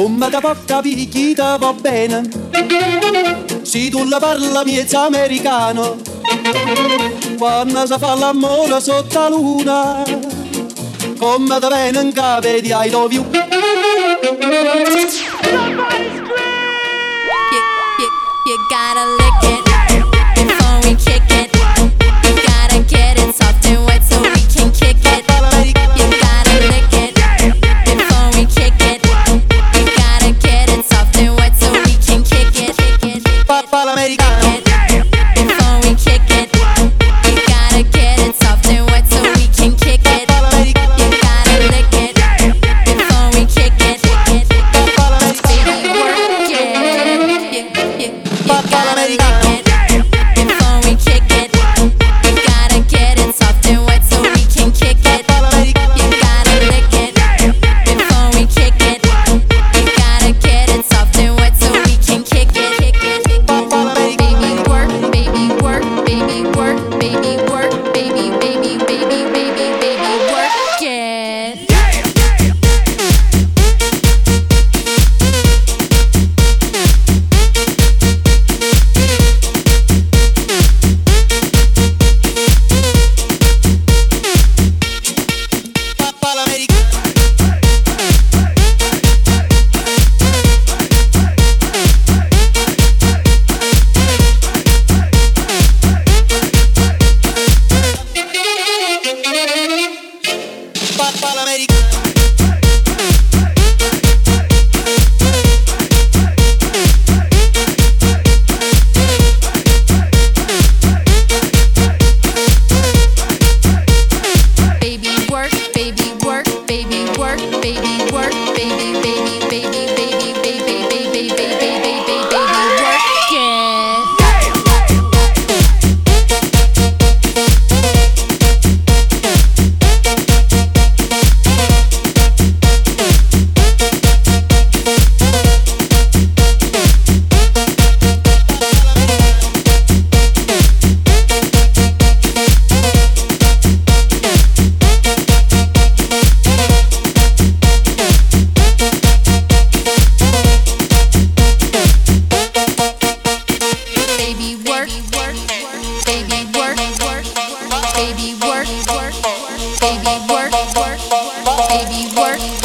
Come da può capire chi te va bene, se tu la parla miezza americano, quando si fa l'amore sotto la luna, come te viene in capo di I love you. You gotta lick it before we kick it. You gotta get it soft and wet so we can kick it. You gotta lick it before we kick it. You gotta get it soft and wet so we can kick it. Papa l'americano. Before we kick it, you gotta get it soft and wet so we can kick it. You gotta lick it before we kick it. Baby, work it. You gotta lick it before we kick it. You gotta get it soft and wet so we can kick it. You gotta lick it before we kick it. You gotta get it soft and wet so we can kick it. Baby work, baby work, baby work, baby work, baby, baby, baby, baby, baby work it. Baby work, baby work, baby work, baby work, baby, baby, baby, baby, baby, baby, baby, baby, baby, work it. Baby work, baby work, baby work, baby work, baby work.